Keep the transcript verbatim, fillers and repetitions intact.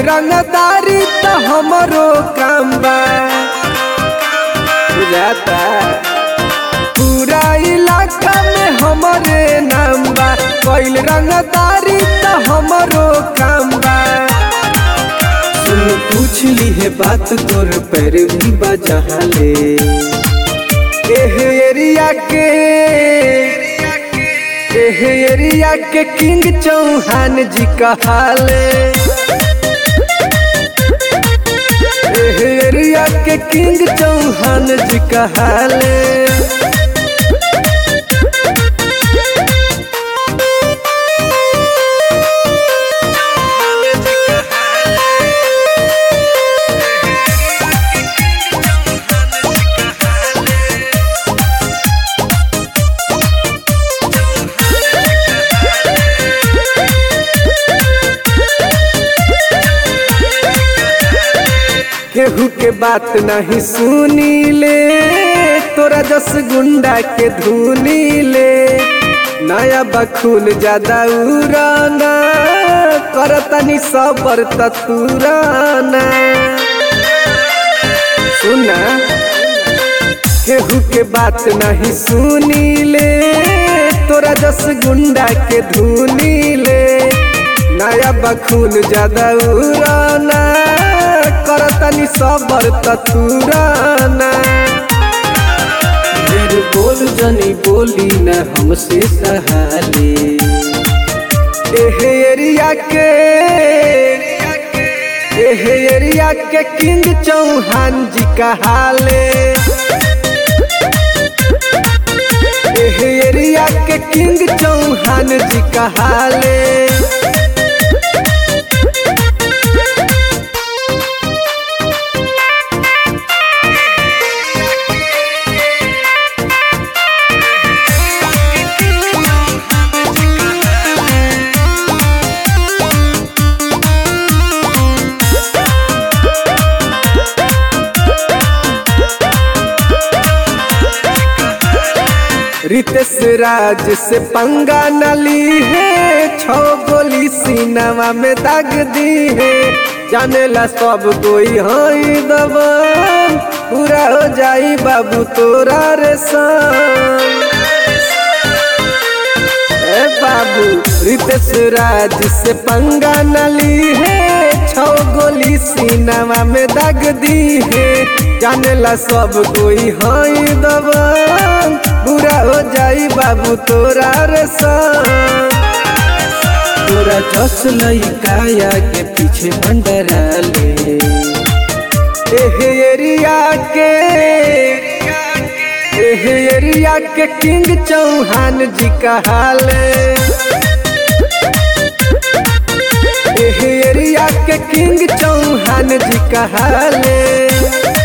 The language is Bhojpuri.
रंगदारी तो हमरो काम बा बुझाता पूरा इलाका में हमरे नाम बा कोइल रंगदारी तो हमरो काम बा सुन पूछ ली है बात तोर पैर भी बजहले एह एरिया के एह एरिया के किंग चौहान जी कहाले एह एरिया के किंग चौहान जी कहाले केहू के बात नहीं सुनी ले तोरा जस गुंडा के धुनी ले नया बखून ज्यादा उड़ाना करतनी सबर ततुराना सुना केहू के बात नहीं सुनी ले तोरा जस गुंडा के धुनी ले नया बखून ज्यादा उड़ाना करतनी सबर ततुराना मेरे बोल जनी बोली न हमसे सहाले एह एरिया के एह एरिया के किंग चौहान जी कहाले एह एरिया के किंग चौहान जी कहाले रितेश राज से पंगा नली है छो गोली सीनावा में दाग दी है जाने ला सब कोई हाई दबा पूरा हो जाई बाबू तोरा रे संग ए बाबू रितेश राज से पंगा नली है छो गोली सीनावा में दाग दी है जाने ला सब कोई हाई दबा पूरा हो जाई बाबू तोरा रे संग तोरा जस लइकाया के पीछे मंडराले एह एरिया के एह एरिया के किंग चौहान जी कहाले एह एरिया के किंग चौहान जी कहाले।